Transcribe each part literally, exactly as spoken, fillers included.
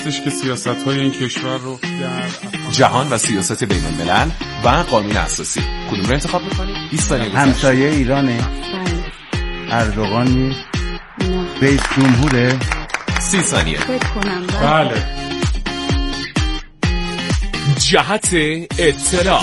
هستش که سیاست‌های این کشور رو در جهان و سیاست بین الملل و قانون اساسی کدوم رو انتخاب می‌کنید؟ بیست ثانیه گذشت. همسایه ایرانه؟ بله. اردوغان نیست؟ نه. رئیس جمهوره؟ سی ثانیه. فکر کنم بله. جهت اطلاع.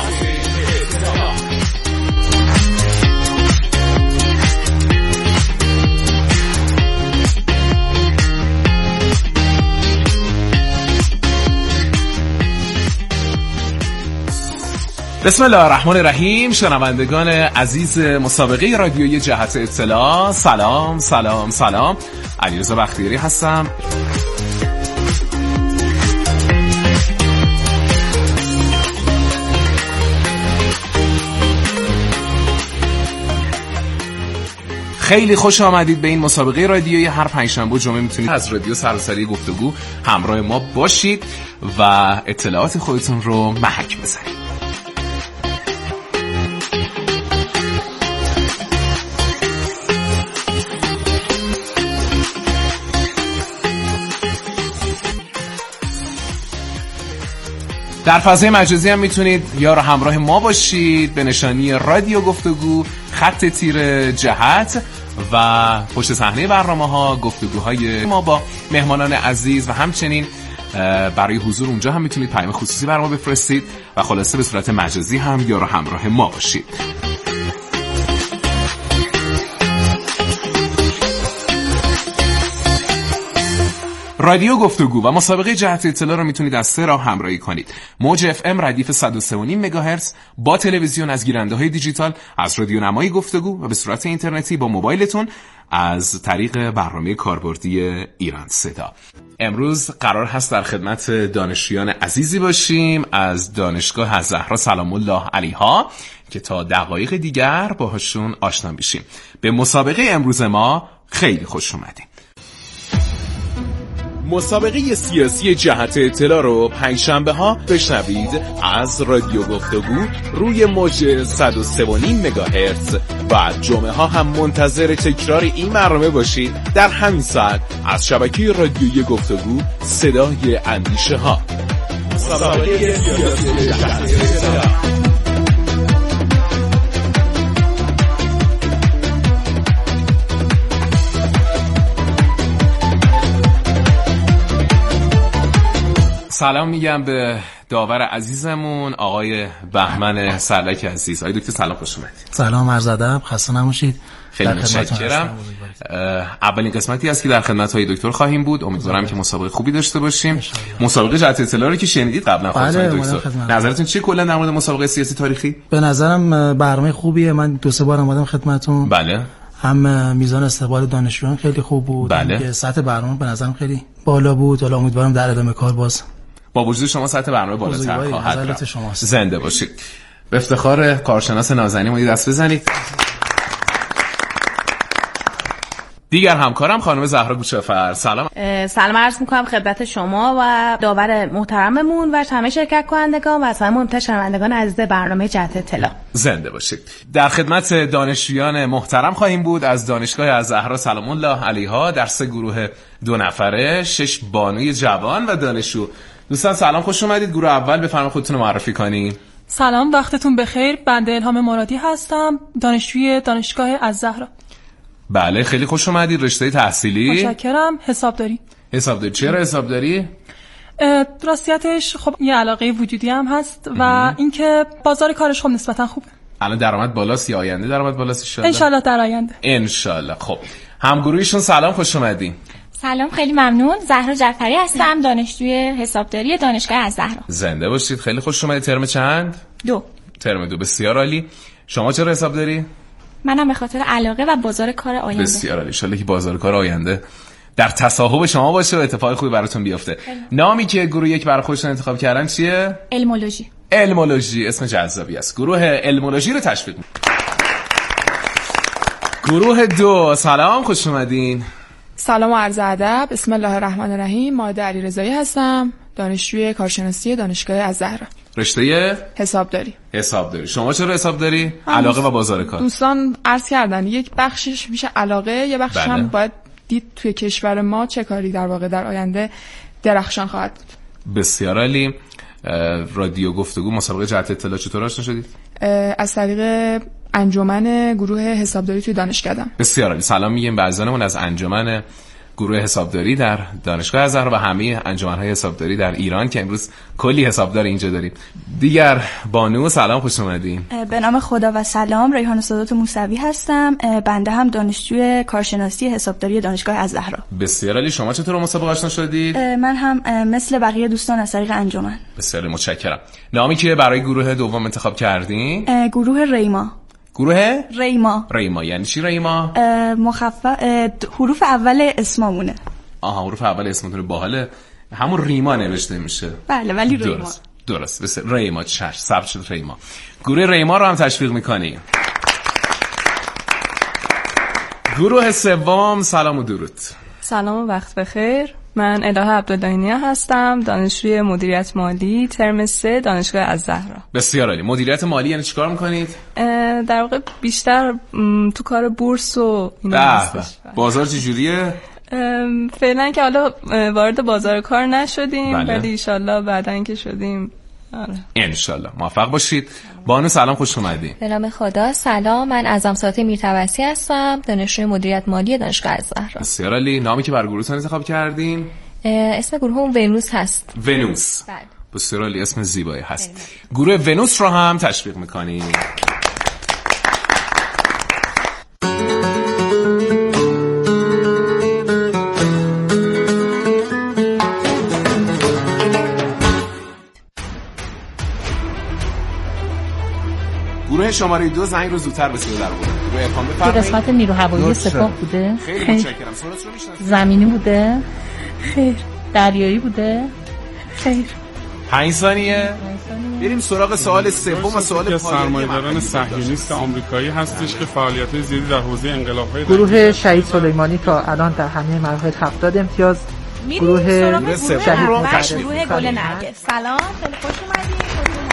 بسم الله الرحمن الرحیم. شنوندگان عزیز مسابقه رادیویی جهت اطلاع، سلام سلام سلام. علیرضا بختیاری هستم. خیلی خوش آمدید به این مسابقه رادیویی. هر پنجشنبه و جمعه میتونید از رادیو سراسری گفتگو همراه ما باشید و اطلاعات خودتون رو محک بزنید. در فضای مجازی هم میتونید یار همراه ما باشید به نشانی رادیو گفتگو خط تیر جهت و پشت صحنه برنامه‌ها گفتگوهای ما با مهمانان عزیز و همچنین برای حضور اونجا هم میتونید پیام خصوصی برای ما بفرستید و خلاصه به صورت مجازی هم یار همراه ما باشید. رادیو گفتگو و مسابقه جهت اطلاع رو میتونید از سه راه همراهی کنید. موج اف ام ردیف صد و سه و نیم مگاهرتز، با تلویزیون از گیرنده‌های دیجیتال، از رادیو نمای گفتگو و به صورت اینترنتی با موبایلتون از طریق برنامه کاربردی ایران صدا. امروز قرار هست در خدمت دانشجویان عزیزی باشیم از دانشگاه الزهرا سلام الله علیها که تا دقایق دیگر باهاشون آشنا بشیم. به مسابقه امروز ما خیلی خوش اومدین. مسابقه سیاسی جهت اطلاع رو پنجشنبه ها بشنوید از رادیو گفتگو روی موج صد و سه و نیم مگاهرتز و جمعه ها هم منتظر تکرار این برنامه باشید در همین ساعت از شبکه رادیویی گفتگو صدای اندیشه ها. مسابقه سیاسی جهت اطلاع. سلام میگم به داور عزیزمون آقای بهمن سرلک عزیز. آقای دکتر سلام، خوش اومدید. سلام، عرض ادب، خسته نباشید. خیلی متشکرم. اولین قسمتی است که در خدمت های دکتر خواهیم بود. امیدوارم که مسابقه خوبی داشته باشیم. مسابقه جهت اطلاع رو که شنیدید قبلا خودتون دکتر، نظرتون چیه کلا در مورد مسابقه سیاسی تاریخی؟ به نظرم برنامه خوبیه. من دو سه بار اومدم خدمتتون. بله. هم میزان استقبال دانشجویان خیلی خوب بود. بله. که سطح برنامه به نظرم خیلی بالا بود. حالا امیدوارم در ادامه کار باز با وجود شما سطح برنامه بالاتر خواهد رفت. زنده باشید. به افتخار کارشناس نازنین دست بزنید. دیگر همکارم خانم زهرا گوچه‌فر. سلام. سلام عرض می‌کنم خدمت شما و داور محترممون و همه شرکت کنندگان و اصلا مهمتر شنوندگان عزیز برنامه جهت اطلاع. زنده باشید. در خدمت دانشجویان محترم خواهیم بود از دانشگاه الزهرا سلام الله علیها در سه گروه دو نفره، شش بانوی جوان و دانشجو. دوستان سلام، خوش اومدید. گروه اول بفرمایید خودتون رو معرفی کنین. سلام، وقتتون بخیر. بنده الهام مرادی هستم، دانشجوی دانشگاه الزهرا. بله، خیلی خوش اومدید. رشته تحصیلی؟ متشکرم. حسابداری. حسابداری. چرا حسابداری؟ راستیتش خب یه علاقه وجودی هم هست و اینکه بازار کارش خب نسبتا خوبه. الان درآمد بالاست یا آینده درآمد بالاست ان شاء الله؟ ان شاء الله در آینده. ان شاء الله. خب همگروهیشون سلام، خوش اومدین. سلام، خیلی ممنون. زهرا جعفری هستم، دانشجوی حسابداری دانشگاه الزهرا. زنده باشید. خیلی خوش اومدید. ترم چند؟ دو. ترم دو. بسیار عالی. شما چرا حسابداری؟ منم به خاطر علاقه و بازار کار آینده. بسیار عالی. ان شاء الله که بازار کار آینده در تصاحب شما باشه و اتفاق خوبی براتون بیفته. نامی که گروه یک برای خودشون انتخاب کردن چیه؟ علمولوژی. علمولوژی اسم جذابی است. گروه علمولوژی رو تشویق می‌کنم. گروه دو سلام، خوش اومدین. سلام و عرض ادب. بسم الله الرحمن الرحیم. ماده علیرضایی هستم، دانشجوی کارشناسی دانشگاه الزهرا. رشته حسابداری. حسابداری. شما چرا حسابداری؟ علاقه و بازار کار. دوستان عرض کردن یک بخشش میشه علاقه، یه بخشش بله. هم باید دید توی کشور ما چه کاری در واقع در آینده درخشان خواهد بود. بسیار عالی. رادیو گفتگو مسابقه جهت اطلاع چطور آشنا شدید؟ از طریق انجمن گروه حسابداری توی دانشگاه‌ام. بسیار عالی. سلام میگیم به عزیزانمون از انجمن گروه حسابداری در دانشگاه الزهرا و همه انجمن‌های حسابداری در ایران که امروز کلی حسابدار اینجا داریم. دیگر بانو سلام، خوش اومدین. به نام خدا و سلام، ریحان سادات موسوی هستم. بنده هم دانشجوی کارشناسی حسابداری دانشگاه الزهرا. بسیار عالی. شما چطور مسابقه آشنا شدید؟ من هم مثل بقیه دوستان از طریق انجمن. بسیار متشکرم. نامی که برای گروه دوم انتخاب کردین؟ گروه ریما. گروه ریما. ریما یعنی چی ریما؟ مخفف حروف اول اسممونه. آها، حروف اول اسمتون باحاله. همون ریما نوشته میشه. بله ولی ریما. درست. درست. بس ریما چش ثبت شد ریما. گروه ریما رو هم تشویق می‌کنیم. گروه سوم سلام و درود. سلام و وقت بخیر. من الهه عبداللهی هستم، دانشجوی مدیریت مالی ترم سه دانشگاه الزهرا. بسیار عالی. مدیریت مالی یعنی چیکار میکنید؟ در واقع بیشتر تو کار بورس و اینا هستش. بازار چجوریه؟ فعلا که حالا وارد بازار کار نشدیم، بله. ولی انشالله بعدن که شدیم آره. انشالله موفق باشید. بانو سلام، خوش اومدین. به نام خدا سلام، من اعظم ساعتی میرتوسی هستم، دانشجوی مدیریت مالی دانشگاه الزهرا. بسیار عالی. نامی که بر گروهتون انتخاب کردین؟ اسم گروه ونوس هست. ونوس. بله. بسیار عالی، اسم زیبایی هست. بله. گروه ونوس رو هم تشویق میکنیم. گروه شماره دو زنگ رو زودتر به صدا در آورد. گروه اقامه بفرمایید. قسمت نیرو هوایی سپاه بوده؟ خیلی متشکرم. سوالتون رو میشناسید؟ زمینی بوده؟ خیر. دریایی بوده؟ خیر. پنج ثانیه. بریم سراغ سوال سوم و سوال پایانی. سرمایه‌داران صهیونیست آمریکایی هستش که فعالیت‌های زیادی در حوزه انقلاب‌های گروه شهید سلیمانی تا الان در همه مراحل هفتاد امتیاز. گروه گروه شهید گروه گل نرگس. سلام، خیلی خوش اومدید.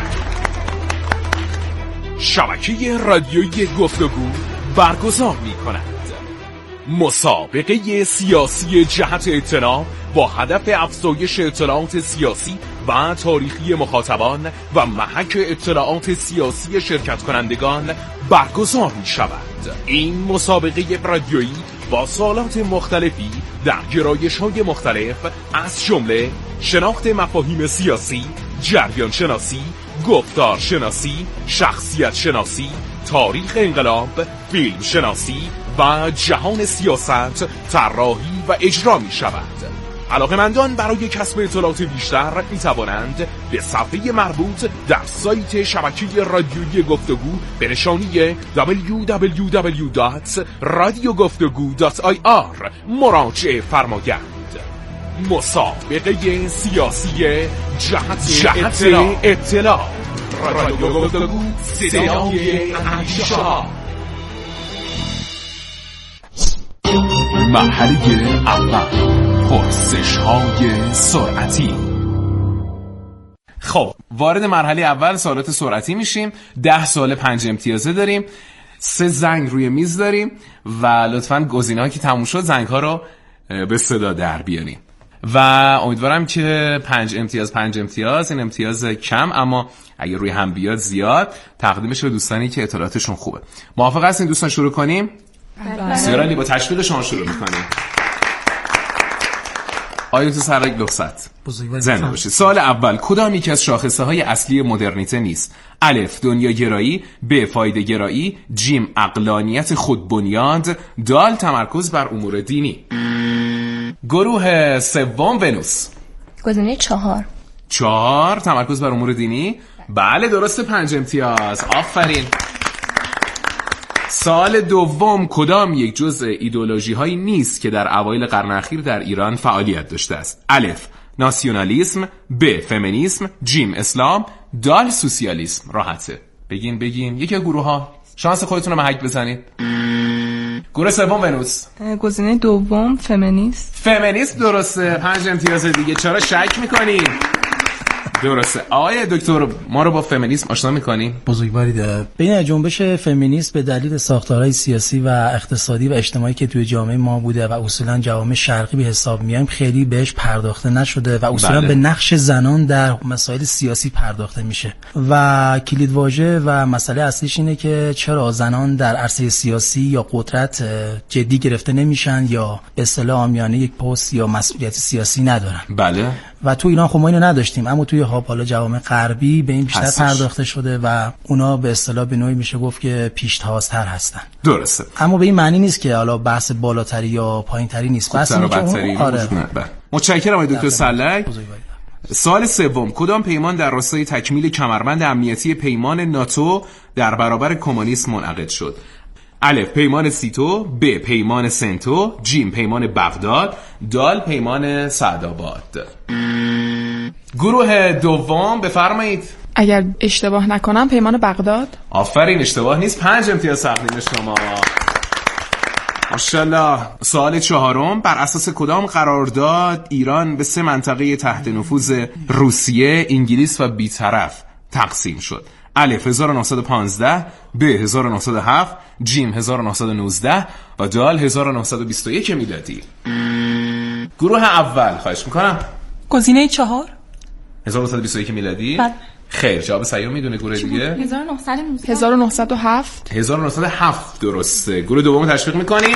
شبکه رادیویی گفتگو برگزار می‌کند مسابقه سیاسی جهت اطلاع با هدف افزایش اطلاعات سیاسی و تاریخی مخاطبان و محک اطلاعات سیاسی شرکت کنندگان برگزار می شود. این مسابقه رادیویی با سوالات مختلفی در گرایش‌های مختلف از جمله شناخت مفاهیم سیاسی، جریان شناسی، گفتار شناسی، شخصیت شناسی، تاریخ انقلاب، فیلم شناسی و جهان سیاست طراحی و اجرا می شود. علاقه‌مندان برای کسب اطلاعات بیشتر می توانند به صفحه مربوط در سایت شبکه رادیویی گفتگو به نشانی دبلیو دبلیو دبلیو دات رادیو گفتگو دات آی آر مراجعه فرمایند. مسابقه سیاسی جهت, جهت اطلاع, اطلاع. رادیو گفتگو صدای انشا. مرحله اول، پرسش های سرعتی. خب وارد مرحله اول سوالات سرعتی میشیم. ده سوال پنج امتیازه داریم، سه زنگ روی میز داریم و لطفاً گزینه‌ها که تموم شد زنگ ها رو به صدا در بیاریم و امیدوارم که پنج امتیاز پنج امتیاز این امتیاز کم اما اگر روی هم بیاد زیاد تقدیمش به دوستانی که اطلاعاتشون خوبه. موافق هستین دوستان شروع کنیم؟ بسیار عالی. با تشویق شما شروع میکنیم. آیت سرک لخصت زنده باشید. سوال اول، کدام یکی از شاخصه های اصلی مدرنیته نیست؟ الف دنیا گرایی، ب فایده گرایی، جیم عقلانیت خودبنیاد، دال تمرکز بر امور دینی. گروه سوم ونوس. گزینه چهار. چهار تمرکز بر امور دینی. بله درسته، پنج امتیاز. آفرین. سال دوم، کدام یک جزء ایدئولوژی هایی نیست که در اوایل قرن اخیر در ایران فعالیت داشته است؟ الف ناسیونالیسم، ب فمینیسم، جیم اسلام، دال سوسیالیسم. راحته، بگین بگین. یکی از گروه ها شانس خودتون رو محک بزنید. گروه سوم ونوس. گزینه دوم فمینیست. فمینیست درسته، پنج امتیاز دیگه. چرا شک میکنی؟ درسته. آقای دکتر ما رو با فمینیسم آشنا می‌کنی؟ بزرگواری داره. بین جنبش فمینیست به دلیل ساختارهای سیاسی و اقتصادی و اجتماعی که توی جامعه ما بوده و اصولا جوامع شرقی به حساب میایم خیلی بهش پرداخته نشده و اصولا بله. به نقش زنان در مسائل سیاسی پرداخته میشه و کلیدواژه و مسئله اصلیش اینه که چرا زنان در عرصه سیاسی یا قدرت جدی گرفته نمیشن یا به اصطلاح عامیانه یک پست یا مسئولیت سیاسی ندارن. بله. و تو ایران خب ما اینو نداشتیم، اما توی حالا جوامع غربی به این بیشتر هستش. پرداخته شده و اونا به اصطلاح به نوعی میشه گفت که پیشتازتر هستن. درسته. اما به این معنی نیست که حالا بحث بالاتری یا پایینتری نیست. بحث اینه که آره. متشکرم آقای دکتر سلک. سوال سوم، کدام پیمان در راستای تکمیل کمربند امنیتی پیمان ناتو در برابر کمونیسم منعقد شد؟ الف پیمان سیتو، ب پیمان سنتو، جیم پیمان بغداد، دال پیمان سعدآباد. گروه دوم بفرمایید. اگر اشتباه نکنم پیمان بغداد. آفرین، اشتباه نیست. پنج امتیاز تقدیم شما. ماشاءالله. سوال چهارم، بر اساس کدام قرارداد ایران به سه منطقه تحت نفوذ روسیه، انگلیس و بی‌طرف تقسیم شد؟ الف هزار و نهصد و پانزده، ب هزار و نهصد و هفت، جیم هزار و نهصد و نوزده و دال هزار و نهصد و بیست و یک میلادی. گروه اول خواهش میکنم. گزینه چهار هزار و نهصد و بیست و یک میلادی. بله. خیر، جواب صحیح میدونه گروه دیگه؟ هزار و نهصد و هفت. هزار و نهصد و هفت درسته. گروه دوم تشویق میکنیم.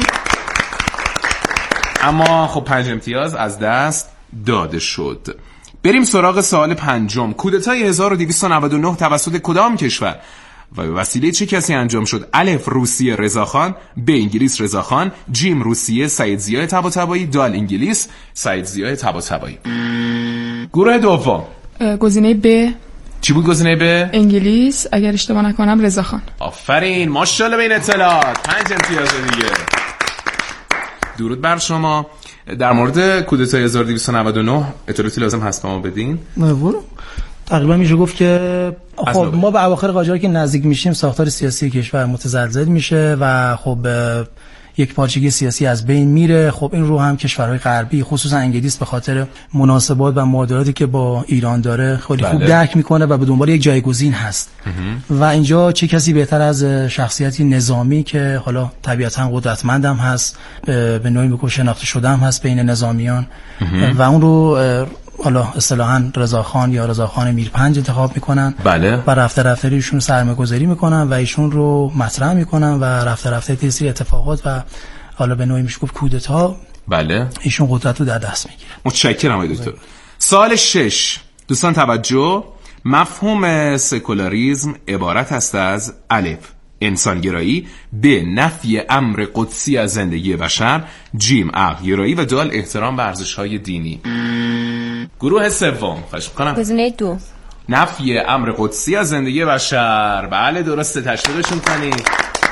اما خب پنج امتیاز از دست داده شد. بریم سراغ سوال پنجم. کودتای هزار و دویست و نود و نه توسط کدام کشور و به وسیله چه کسی انجام شد؟ الف روسیه رضاخان، ب انگلیس رضاخان، جیم روسیه سعید ضیاء طباطبایی، دال انگلیس سعید ضیاء طباطبایی. گروه دوم. گزینه ب. چی بود گزینه ب؟ انگلیس اگر اشتباه نکنم رضاخان. آفرین، ماشاءالله به این اطلاعات. پنج امتیاز دیگه. درود بر شما. در مورد کودتای هزار و دویست و نود و نه اطلاعاتی لازم هست ما بدین؟ نه تقریبا میشه گفت که خب ما به اواخر قاجار که نزدیک میشیم ساختار سیاسی کشور متزلزل میشه و خب یک پارچگی سیاسی از بین میره. خب این رو هم کشورهای غربی خصوصا انگلیس به خاطر مناسبات و معادلاتی که با ایران داره خیلی خوب درک میکنه و به دنبال یک جایگزین هست و اینجا چه کسی بهتر از شخصیتی نظامی که حالا طبیعتا قدرتمندم هست، به نوعی بگو شناخته شده هم هست بین نظامیان و اون رو حالا اصطلاحاً رضاخان یا رضاخان میرپنج انتخاب میکنن. بله. و رفته رفته ایشون سرمایه‌گذاری میکنن و ایشون رو مطرح میکنن و رفته رفته تاثیر اتفاقات و حالا به نوعی میشه گفت کودتا. بله. ایشون قدرت رو در دست میگیره. متشکرم آقای دکتر. سوال شش، دوستان توجه. مفهوم سکولاریسم عبارت است از الف انسانگرایی، ب نفی امر قدسی از زندگی بشر، جیم عقل‌گرایی و دال احترام به ارزش‌های دینی. گروه سوم خواهش می‌کنم. گزینه دو نفی امر قدسی از زندگی بشر. بله درسته، تشویقشون کنید.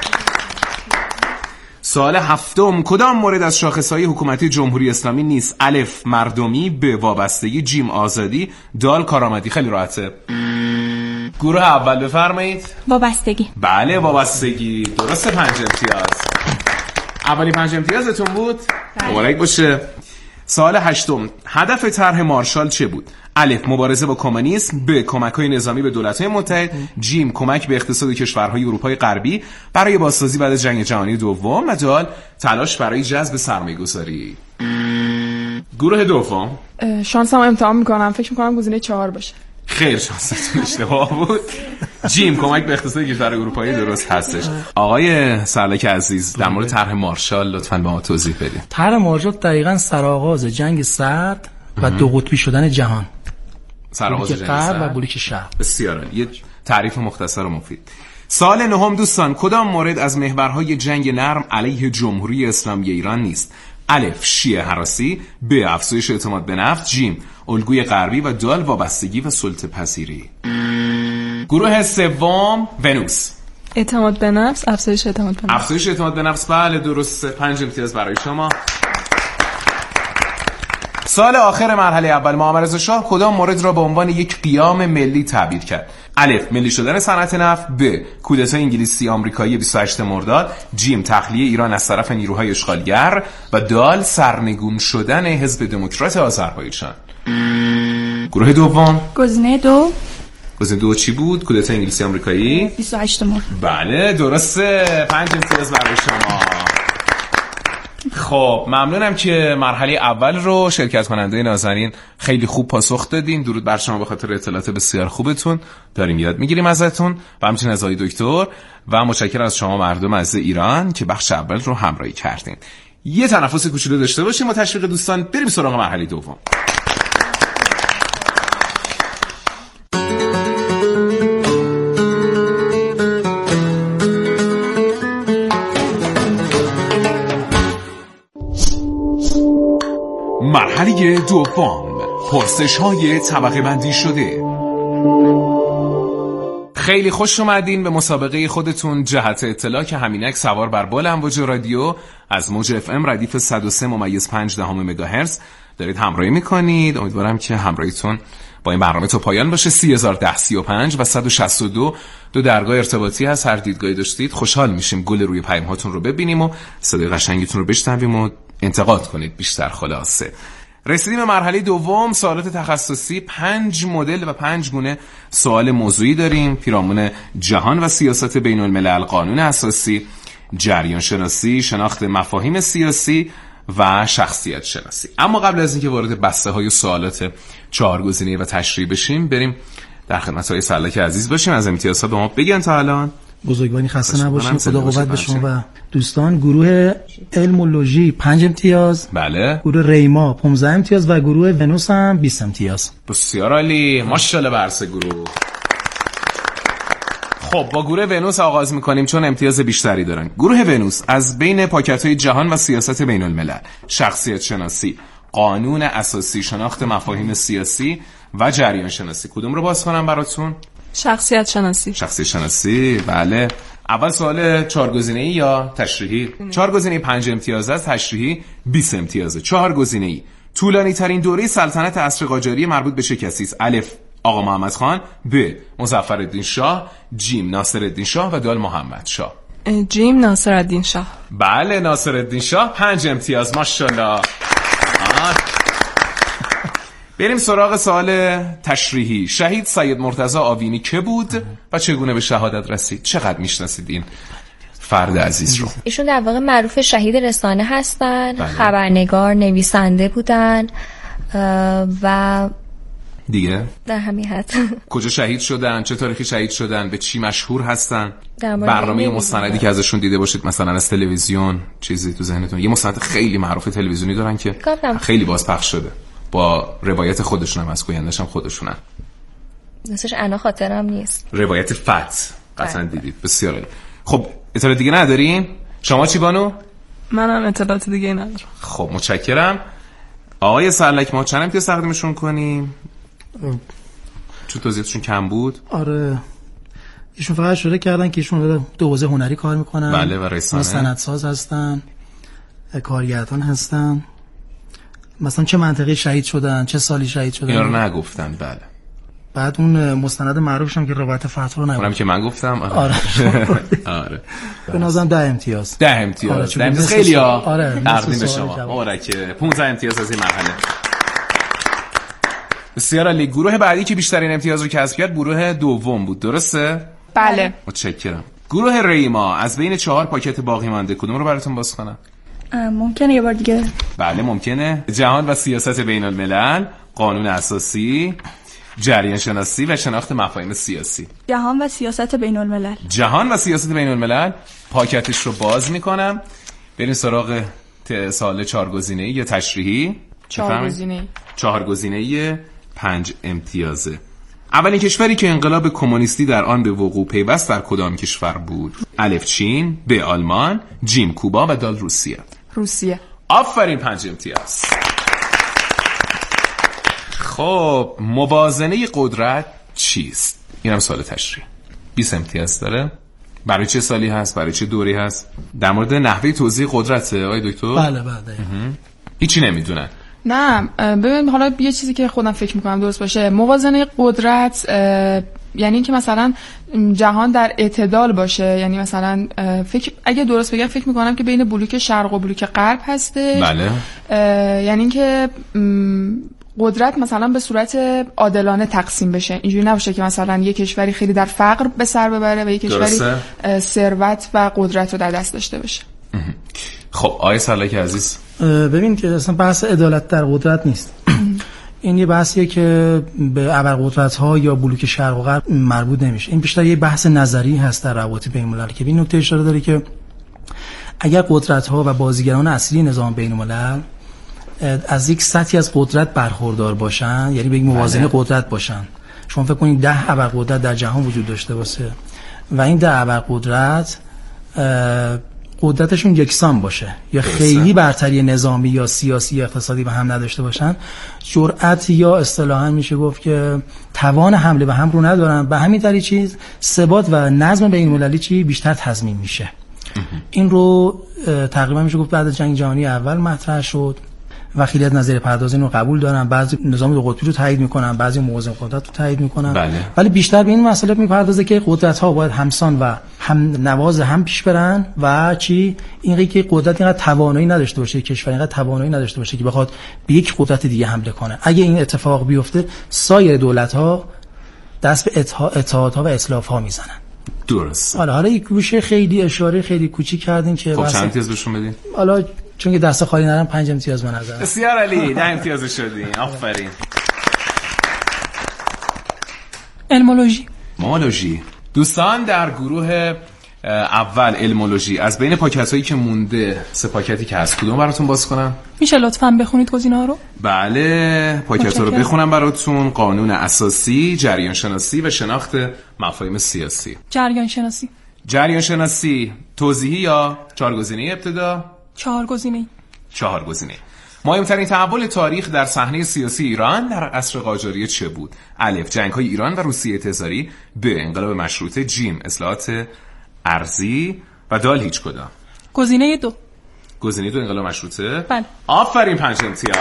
سوال هفتم، کدام مورد از شاخص‌های حکومتی جمهوری اسلامی نیست؟ الف مردمی، ب وابستگی، جیم آزادی، دال کارآمدی. خیلی راحته. گروه اول بفرمایید. وابستگی. بله وابستگی درسته. پنج امتیاز. اولی پنج امتیازتون بود؟ مبارک باشه. سوال هشتم، هدف طرح مارشال چه بود؟ الف مبارزه با کمونیسم، ب کمک‌های نظامی به دولت‌های متحد، جیم کمک به اقتصاد کشورهای اروپای غربی برای بازسازی بعد از جنگ جهانی دوم و دال تلاش برای جذب سرمایه‌گذاری. گروه دوم. شانسم امتحان می‌کنم، فکر می‌کنم گزینه چهار باشه. خیر، شانستون اشتباه بود. جیم کمک به اقتصاد کشور اروپایی درست هستش. آقای سرلک عزیز در مورد طرح مارشال لطفاً به ما توضیح بدید. طرح مارشال دقیقاً سرآغاز جنگ سرد و دو قطبی شدن جهان. سرآغاز جنگ سرد و بلوک شرق. بسیار عالی. یه تعریف مختصر و مفید. سال نهم دوستان، کدام مورد از محورهای جنگ نرم علیه جمهوری اسلامی ایران نیست؟ الف شیعه هراسی، ب افزایش اعتماد به نفت، جیم الگوی غربی و دال وابستگی و سلطه پذیری. گروه سوم ونوس. اعتماد به نفس، افزایش اعتماد به نفس. افزایش اعتماد به نفس بله درسته. پنج امتیاز برای شما. سال آخر مرحله اول محمد رضا شاه کدام مورد را به عنوان یک قیام ملی تعبیر کرد؟ الف ملی شدن صنعت نفت، ب کودتای انگلیسی آمریکایی بیست و هشتم مرداد، جیم تخلیه ایران از طرف نیروهای اشغالگر و دال سرنگون شدن حزب دموکرات آذربایجان. گروه دوم گزینه دو. گزینه دو چی بود؟ کودتا انگلیسی آمریکایی بیست و هشت مارس. بله درسته. پنج امتیاز برای شما. خب ممنونم که مرحله اول رو شرکت کننده نازنین خیلی خوب پاسخ دادین. درود بر شما به خاطر اطلاعات بسیار خوبتون. داریم یاد میگیریم ازتون و همچنین از آقای دکتر و متشکرم از شما مردم عزیز ایران که بخش اول رو همراهی کردین. یه تنفس کوچولو داشته باشیم و تشویق دوستان بریم سراغ مرحله دوم. مرحله دوم، پرسش های طبقه بندی شده. خیلی خوش اومدین به مسابقه خودتون جهت اطلاع که همینک سوار بر بال امواج رادیو از موج اف ام ردیف صد و سه ممیز پنج دهم مگاهرتز دارید همراهی میکنید. امیدوارم که همراهیتون با این برنامه تا پایان باشه. سی هزار و ده سی و پنج و صد و شصت و دو دو درگاه ارتباطی هست. هر دیدگاهی داشتید خوشحال میشیم گل روی پیام هاتون رو ببینیم و صدای قشنگتون رو بشنویم و انتقاد کنید بیشتر. خلاصه رسیدیم به مرحله دوم، سوالات تخصصی. پنج مدل و پنج گونه سوال موضوعی داریم. پیرامون جهان و سیاست بین الملل، قانون اساسی، جریان شناسی، شناخت مفاهیم سیاسی و شخصیت شناسی. اما قبل از اینکه وارد بسته های سوالات چهار گزینه‌ای و تشریحی بشیم، بریم در خدمت های سلک عزیز باشیم. از امتیازها به ما بگن تا الان. بزرگواری خسته نباشیم. خدا قوت به شما و دوستان. گروه علم و لوژی پنج امتیاز. بله. گروه ریما پانزده امتیاز و گروه ونوس هم بیست امتیاز. بسیار عالی، ماشاءالله بر سه گروه. خب با گروه ونوس آغاز میکنیم چون امتیاز بیشتری دارن. گروه ونوس از بین پاکت‌های جهان و سیاست بین الملل، شخصیت شناسی، قانون اساسی، شناخت مفاهیم سیاسی و جریان شناسی، کدوم رو باز کنم براتون؟ شخصیت شناسی. شخصیت شناسی. بله. اول سوال چهار گزینه‌ای یا تشریحی؟ چهار گزینه‌ای پنج امتیاز است، تشریحی بیست امتیازه. چهار گزینه‌ای. طولانی ترین دوره سلطنت عصر قاجاری مربوط به چه کسی است؟ الف آقا محمد خان، ب مظفرالدین شاه، جیم ناصرالدین شاه و دال محمد شاه. جیم ناصرالدین شاه. بله ناصرالدین شاه. پنج امتیاز، ماشاءالله. بریم سراغ سوال تشریحی. شهید سید مرتضی آوینی که بود و چگونه به شهادت رسید؟ چقدر میشناسید این فرد عزیز رو؟ ایشون در واقع معروف شهید رسانه هستن. بله. خبرنگار، نویسنده بودن و دیگه در همین حد. کجا شهید شدن؟ چه تاریخی شهید شدن؟ به چی مشهور هستن؟ برنامه مستندی که ازشون دیده باشید مثلا از تلویزیون، چیزی تو ذهنتون؟ یه مستند خیلی معروف تلویزیونی دارن که خیلی بازپخش شده با روایت خودشون هم از گویندش هم خودشونن. نسش انا خاطرم نیست. روایت فت قطعا دیدید. بسیار عالی. خب اطلاعات دیگه نداریم؟ شما چی بانو؟ منم اطلاعات دیگه ندارم. خب متشکرم. آقای سرلک ما چند امتیاز تقدیمشون کنیم؟ چون توضیحاتشون کم بود. آره ایشون فقط شده کردن که ایشون دو حوزه هنری کار میکنن. بله و رسانه، مستندساز هستن، کارگردان هستن. مثلا چه منطقه شهید شدن، چه سالی شهید شدن اینا رو نگفتن. بله. بعد اون مستند معروفشون که روایت فتح رو نگفتن، اونم که من گفتم. آره آره, آره. به نظرم ده امتیاز. ده امتیاز. آره ده امتیاز خیلی ها. آره تقدیم به شما. مبارکه. پانزده امتیاز از این مرحله. بسیار عالی. گروه بعدی که بیشترین امتیاز رو کسب کرد گروه دوم بود، درسته؟ بله. متشکرم. گروه ریما از بین چهار پاکت باقی مانده کدوم رو براتون باز کنم؟ ممکنه یه بار دیگه؟ بله ممکنه. جهان و سیاست بین الملل، قانون اساسی، جریان شناسی و شناخت مفاهیم سیاسی. جهان و سیاست بین الملل. جهان و سیاست بین الملل. پاکتش رو باز میکنم. بریم سراغ سوال چهار گزینه‌ای یا تشریحی. چهار گزینه‌ای. چهار گزینه‌ای پنج امتیازه. اولین کشوری که انقلاب کمونیستی در آن به وقوع پیوست در کدام کشور بود؟ الف چین، ب آلمان، جیم کوبا و دال روسیه. روسیه. آفرین، پنج امتیاز. خب موازنه قدرت چیست؟ این هم سوال تشریح. بیست امتیاز داره. برای چه سالی هست؟ برای چه دوری هست؟ در مورد نحوه توزیع قدرته آقای دکتر؟ بله بله. هیچی نمیدونن. نه ببین حالا یه چیزی که خودم فکر میکنم درست باشه، موازنه قدرت یعنی اینکه مثلا جهان در اعتدال باشه، یعنی مثلا فکر اگه درست بگم فکر میکنم که بین بلوک شرق و بلوک غرب هسته. بله. یعنی اینکه قدرت مثلا به صورت عادلانه تقسیم بشه، اینجوری نباشه که مثلا یک کشوری خیلی در فقر به سر ببره و یک کشوری ثروت و قدرت رو در دست داشته باشه. خب آقای سلاک عزیز، ببین که اصلا بحث عدالت در قدرت نیست. این یه بحثیه که به ابرقدرت‌ها یا بلوک شرق و غرب مربوط نمیشه. این بیشتر یه بحث نظری هست در روابط بین‌المللی که این نکته اشاره داره که اگر قدرت‌ها و بازیگران اصلی نظام بین‌الملل از یک سطحی از قدرت برخوردار باشن، یعنی به یک موازنه قدرت باشن، شما فکر کنید ده ابرقدرت در جهان وجود داشته باشه و این ده ابرقدرت قدرتشون یکسان باشه یا خیلی برتری نظامی یا سیاسی یا اقتصادی به هم نداشته باشن، جرأت یا اصطلاحاً میشه گفت که توان حمله به هم رو ندارن، به همین طریق چیز ثبات و نظم بین‌المللی چی بیشتر تضمین میشه. این رو تقریبا میشه گفت بعد از جنگ جهانی اول مطرح شد و خیلی از نظریه پردازین رو قبول دارن، بعضی نظام دو قطبی رو تایید میکنن، بعضی موازن قدرت رو تایید میکنن. بله. ولی بیشتر به این مسئله میپردازه که قدرت ها باید همسان و هم نواز هم پیش برن و چی اینقدر که قدرت اینقدر توانایی نداشته باشه، کشور اینقدر توانایی نداشته باشه که بخواد به یک قدرت دیگه حمله کنه. اگه این اتفاق بیفته سایر دولت ها دست به اتحاد ها و ائتلاف ها میزنن. درست. حالا حالا یک گوشه خیلی اشاره خیلی کوچیک کردین که خب چند امتیاز بهشون بدین؟ حالا چون که دست خالی نرم پنج امتیاز به نظر. بسیار عالی، ده امتیاز شدین. آفرین. علمولوژی. مولوژی. دوستان در گروه اول علمولوژی از بین پاکت‌هایی که مونده سه پاکتی که هست کدوم براتون باز کنم؟ میشه لطفاً بخونید گزینه‌ها رو؟ بله، پاکت‌ها رو بخونم براتون. قانون اساسی، جریان شناسی و شناخت مفاهیم سیاسی. جریان شناسی. جریان شناسی توضیحی یا چهار گزینه ابتدا؟ چهار گزینه. چهار گزینه. مهمترین تحول تاریخ در صحنه سیاسی ایران در عصر قاجاریه چه بود؟ الف جنگ‌های ایران و روسیه تزاری، ب انقلاب مشروطه، جیم اصلاحات ارضی و دال هیچ کدام. گزینه دو. گزینه دو انقلاب مشروطه؟ بله. آفرین، پنج امتیاز.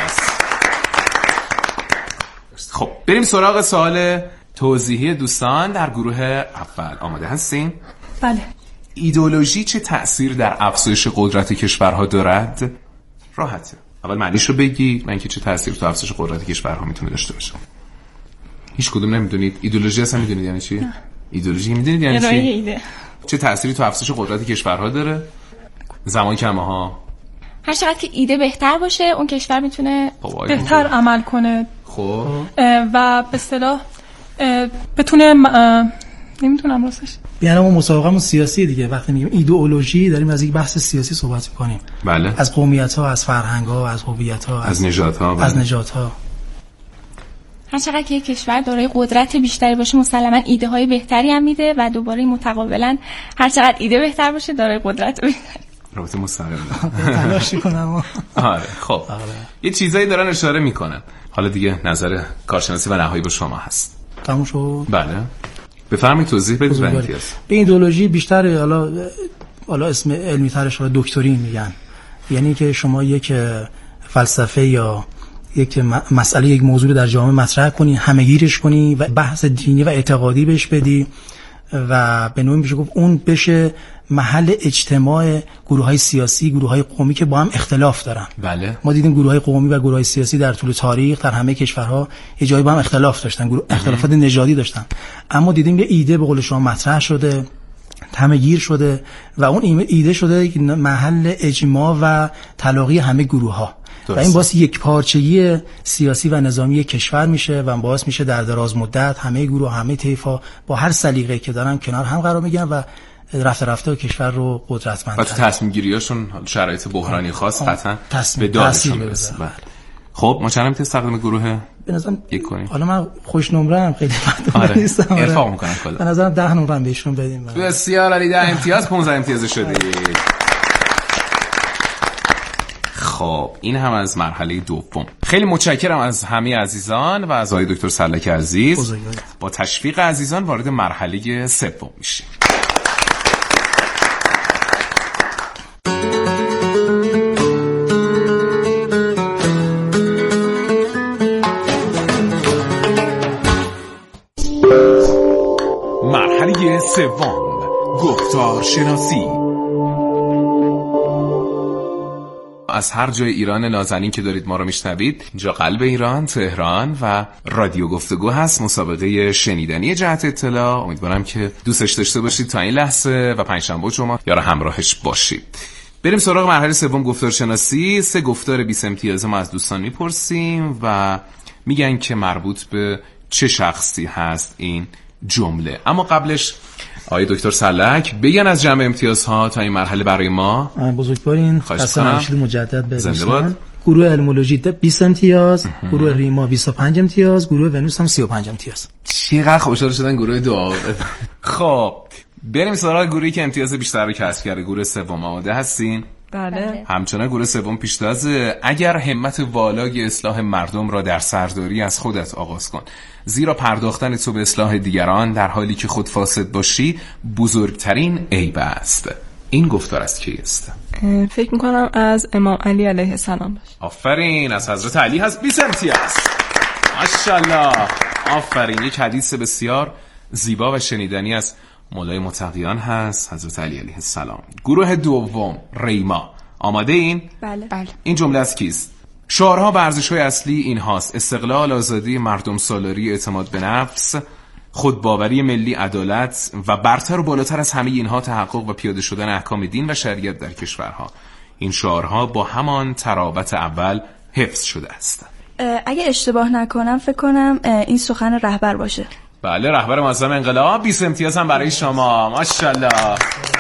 خب بریم سراغ سوال توضیحی دوستان در گروه اول. آماده هستین؟ بله. ایدئولوژی چه تأثیر در افزایش قدرت کشورها دارد؟ راحته. اول معنیش رو بگی، من که چه تأثیر تو افزایش قدرت کشورها میتونه داشته باشه. هیچ کدوم نمیدونید؟ ایدئولوژی اصلا میدونید یعنی چی؟ نه. ایدئولوژی میدونید یعنی چی؟ ایده. چه تأثیری تو افزایش قدرت کشورها داره؟ زمان کمه ها. هر چقدر که ایده بهتر باشه اون کشور میتونه بهتر عمل کنه. خب و به اصطلاح بتونه نمیتونم راستش بیان ما مسابقه‌مون سیاسی دیگه، وقتی میگیم ایدئولوژی داریم از یک بحث سیاسی صحبت می‌کنیم. بله. از قومیت‌ها، از فرهنگ‌ها، از هویت‌ها، از نژادها، از نژادها. هر چقدر که کشور دارای قدرت بیشتری باشه مسلماً ایده های بهتری هم میده و دوباره متقابلاً هر چقدر ایده بهتر باشه دارای قدرت بهتری. رابطه مستقیم. تلاشی کنم. آره خب یه چیزایی دارن اشاره میکنن. حالا دیگه نظر کارشناسی و نهایی با شما هست. تموم شد؟ بله. بفرمایید توضیح بدید به امتیاز. به ایدئولوژی بیشتر حالا حالا اسم علمی ترش رو دکترین میگن. یعنی که شما یک فلسفه یا یک مسئله یک موضوع در جامعه مطرح کنی، همه‌گیرش کنی و بحث دینی و اعتقادی بهش بدی و به نوعی میشه گفت اون بشه محل اجتماع گروه‌های سیاسی، گروه‌های قومی که با هم اختلاف دارن. بله. ما دیدیم گروه‌های قومی و گروه‌های سیاسی در طول تاریخ در همه کشورها یه جایی با هم اختلاف داشتن، گروه اختلافات نژادی داشتن. اما دیدیم یه ایده به قول شما مطرح شده، همه‌گیر شده و اون ایده شده محل اجماع و تلاقی همه گروه‌ها. و این باعث یک پارچگی سیاسی و نظامی کشور میشه و باعث میشه در دراز مدت همه گروه، همه طیف‌ها با هر سلیقه‌ای که دارن کنار هم قرار میگیرن و رفته رفته کشور رو قدرتمند و تو تصمیم گیریاشون شرایط بحرانی خاص قطعا به دادشون برسه. خب ما چند امتیاز تقدیم گروه به نظرم یک کنیم؟ حالا من خوش نمره‌ام خیلی بد آره. نیستم. آره. ارفاق میکنم کلا. به نظرم ده نمره بهشون بدیم. بسیار عالی، ده امتیاز، پانزده امتیاز شده. خب این هم از مرحله دوم. خیلی متشکرم از همه عزیزان و از آقای دکتر سلک عزیز. بزرگوار. با تشویق عزیزان وارد مرحله سوم میشیم. مرحله سوم، گفتار شناسی. از هر جای ایران نازنین که دارید ما رو میشنوید. اینجا قلب ایران، تهران و رادیو گفتگو هست، مسابقه شنیدنی جهت اطلاع. امیدوارم که دوستش داشته باشید تا این لحظه و پنجشنبه شما یار همراهش باشید. بریم سراغ مرحله سوم، گفتارشناسی. سه گفتار بیست امتیاز ما از دوستان میپرسیم و میگن که مربوط به چه شخصی هست این جمله. اما قبلش آقای دکتر سلک بگن از جمع امتیازها تا این مرحله برای ما. بزرگوارین خسته نباشید مجدد به دوستان. گروه علمولوژی بیست امتیاز، گروه ریما بیست و پنج امتیاز، گروه ونوس هم سی و پنج امتیاز. چقدر خوشحال شدن گروه دو. خب بریم سراغ گروهی که امتیاز بیشتر رو کسب کرده. گروه سوم آماده هستین؟ بله. همچنان گروه سوم پیشتازه. اگر همت والای اصلاح مردم را در سرداری از خودت آغاز کن، زیرا پرداختن تو به اصلاح دیگران در حالی که خود فاسد باشی بزرگترین عیب است. این گفتار از کی است؟ فکر میکنم از امام علی علیه السلام باشه. آفرین، از حضرت علی هست. بیست امتیاز. ماشاءالله. آفرین. یک حدیث بسیار زیبا و شنیدنی از مولای متقیان هست، حضرت علی علیه السلام. گروه دوم ریما، آماده این؟ بله. بله. این جمله از کیست؟ شعارها و ارزش‌های اصلی این هاست: استقلال، آزادی، مردم سالاری، اعتماد به نفس، خودباوری ملی، عدالت و برتر و بالاتر از همه اینها تحقق و پیاده شدن احکام دین و شریعت در کشورها. این شعارها با همان ترابط اول حفظ شده است. اگه اشتباه نکنم فکر کنم این سخن رهبر باشه. بله، رهبر معظم انقلاب. بیست امتیاز هم برای شما. ماشاءالله.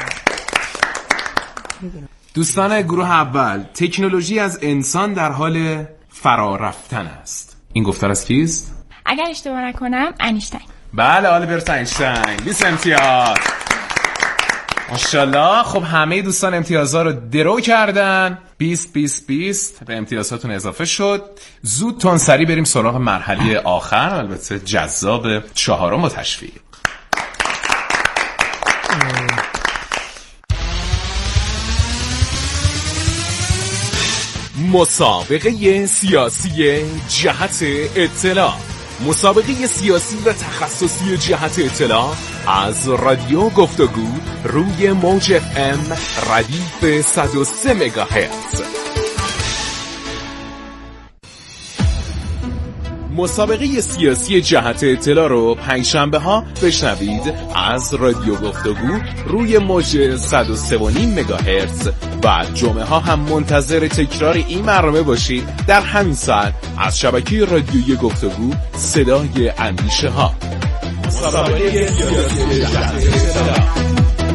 دوستان گروه اول، تکنولوژی از انسان در حال فرا رفتن است. این گفتار از کیست؟ اگر اشتباه نکنم انیشتین. بله، آلبرت اینشتین. بیست امتیاز. ماشاءالله. خب همه دوستان امتیازها رو درو کردن. بیست بیست بیست به امتیازاتون اضافه شد. زود تون سری بریم سراغ مرحله آخر، البته جذاب، چهارم و تشویق. مسابقه سیاسی جهت اطلاع. مسابقه سیاسی و تخصصی جهت اطلاع از رادیو گفتگو روی موج اف ام ردیف صد و سه مگاهرتز. مسابقه سیاسی جهت اطلاع رو پنجشنبه ها بشنوید از رادیو گفتگو روی موج صد و سه و نیم مگاهرتز و جمعه ها هم منتظر تکرار این برنامه باشید در همین ساعت از شبکه رادیویی گفتگو، صدای اندیشه ها. مسابقه سیاسی جهت اطلاع.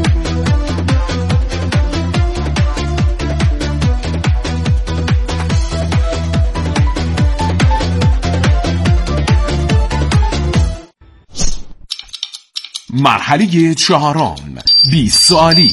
مرحله چهارم، بیست سوالی.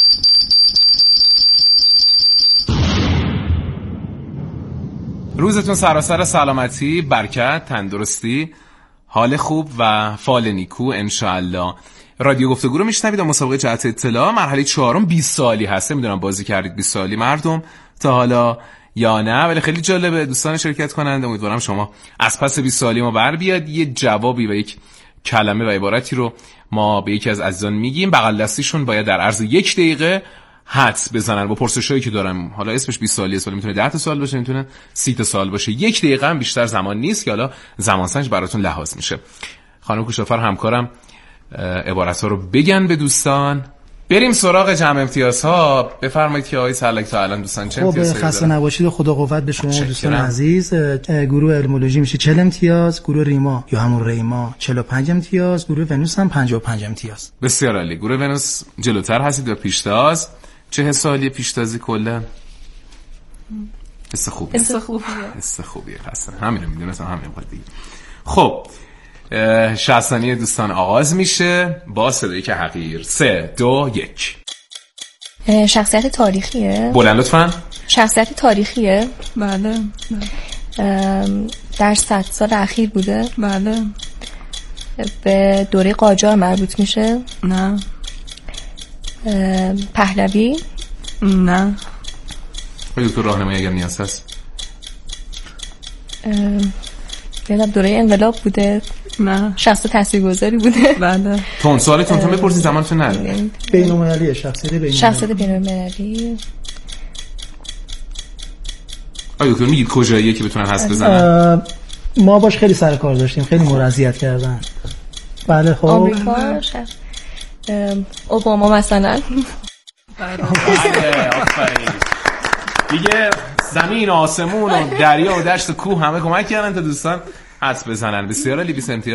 روزتون سراسر سلامتی، برکت، تندرستی، حال خوب و فال نیکو انشاءالله. رادیو گفتگو رو میشنوید و مسابقه جهت اطلاع مرحله چهارم بیست سوالی هست. میدونم بازی کردید بیست سوالی مردم تا حالا یا نه، ولی خیلی جالبه دوستان شرکت کننده. امیدوارم شما از پس بیست سوالی ما بر بیاد. یه جوابی و یک کلمه و عبارتی رو ما به یکی از عزیزان میگیم، بغل دستیشون باید در عرض یک دقیقه حدس بزنن با پرسشایی که دارم. حالا اسمش بیست سوالی است، ولی میتونه ده تا سوال باشه، میتونه سی تا سوال باشه. یک دقیقه هم بیشتر زمان نیست که حالا زمان سنج براتون لحاظ میشه. خانم کوشافر همکارم عبارت‌ها رو بگن به دوستان. بریم سراغ جمع امتیازها. بفرمایید که آقای سلک تا الان دوستان چه امتیازی دارن؟ خب خسته نباشید و خدا قوت به شما دوستان عزیز. گروه علمولوژی میشه چهل امتیاز، گروه ریما یا همون ریما چهل و پنج امتیاز، گروه ونوس هم پنجاه و پنج امتیاز. بسیار عالی. گروه ونوس جلوتر هستید و پیشتاز. چه سالی پیشتازی کلا؟ حس خوبیه. حس خوبیه. حس خوبیه. خسته. همین رو میدونستم، همین بود دیگه. خب شصت ثانیه دوستان آغاز میشه با صدایی که حقیر. سه دو یک. شخصیت تاریخیه؟ بلند لطفاً. شخصیت تاریخیه؟ بله. در صد سال اخیر بوده؟ بله. به دوره قاجار مربوط میشه؟ نه. پهلوی؟ نه. خیلی تو راهنمایی اگر نیاز هست. یادم دوره انقلاب بوده؟ نه. شخص تاثیرگذاری بوده؟ بله. تون سوالتون تو بپرسید، زمانتون نره. بین‌المللی، شخصیت بین‌المللی. شخصیت بین‌المللی. آیا دکتر میگید کجاییه که بتونن حدس بزنن؟ ما باش خیلی سر کار داشتیم، خیلی مرضیت کردن. بله خب آمریکا، اوباما مثلا. بله آفرین. دیگه زمین و آسمون و دریا و دشت و کوه همه کمک کردن تا دوستان حدس بزنن. بسیار عالی. بیست امتیاز.